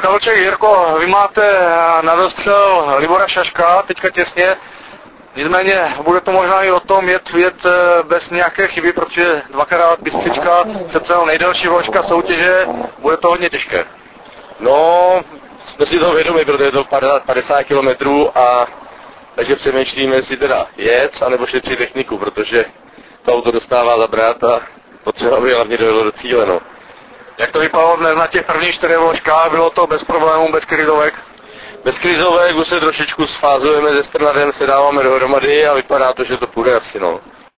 Karolček, Jirko, vy máte na dostřel Libora Šaška, teďka těsně. Nicméně bude to možná i o tom jet bez nějaké chyby, protože dvakrát Bystřička, přece nejdelší vložka soutěže, bude to hodně těžké. No, jsme si toho vědomi, protože je to 50 kilometrů a takže přemýšlíme, jestli teda jet, anebo šetřit techniku, protože to auto dostává zabrat a potřeba by hlavně dojelo do cíle, no. Jak to vypadalo dnes na těch prvních 4 vložkách? Bylo to bez problémů, bez krizovek? Bez krizovek už se trošičku sfázujeme se Strnadem, se dáváme dohromady a vypadá to, že to půjde asi, no.